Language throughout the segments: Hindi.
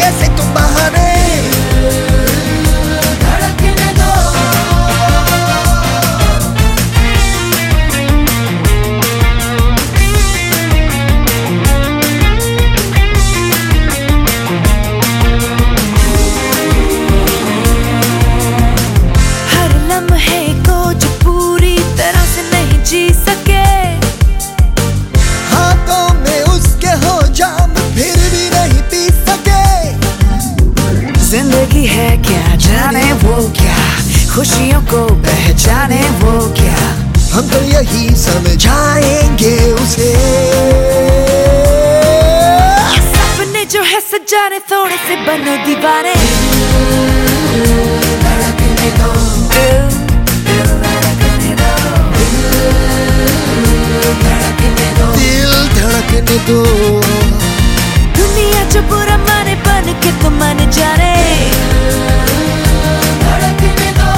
ऐसे तुम बहाने। धड़कने दो। हर लम्हे को जो पूरी तरह से नहीं जी सके, हाथों में उसके हो जाम फिर भी नहीं पी सके। जिंदगी है क्या जाने वो क्या, खुशियों को पहचाने वो क्या, हम तो यही समझाएंगे उसे। सपने जो है सजाने थोड़े से बनो दीवाने। धड़कने दो। दिल धड़कने दो। दुनिया जो बुरा माने बन के तो मन जाने। धड़कने दो।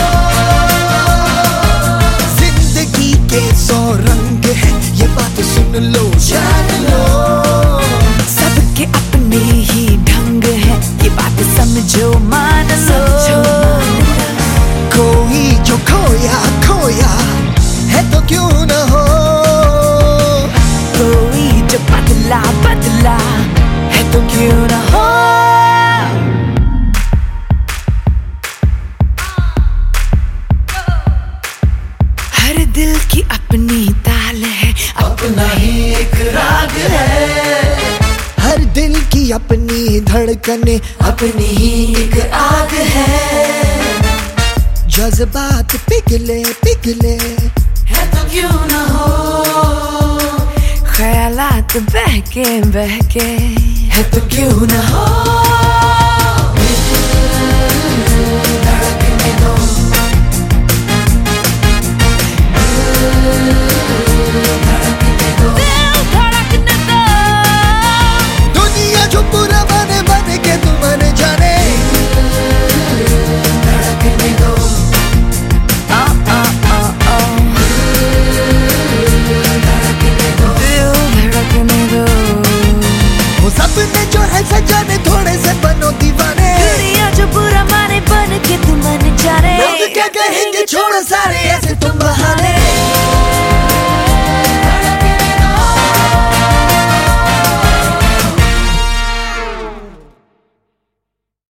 जिंदगी के 100 रंग है, ये बात सुन लो जान लो। सबके अपने ही ढंग है, ये बात समझो मान लो। कोई जो खोया खोया है तो क्यों न हो, कोई जो बदला बदला है तो क्यों न हो। हर दिल की अपनी ताल है, अपना ही एक राग है। हर दिल की अपनी धड़कने, अपनी ही एक आग है। जज्बात पिघले पिघले है तो क्यों न हो, ख्यालात बहके बहके है तो क्यों न हो। धड़कने दो। धड़कने दो। धड़कने दो। दुनिया जो पूरा बने बन के तुम मन जाने। धड़कने दो। धड़कने दो। वो सपने जो है सजाने थोड़े से बनो दीवाने। दुनिया जो बुरा माने बन के तुम मन जाने। लोग क्या कहेंगे छोड़ो सारे ऐसे तुम बहाने।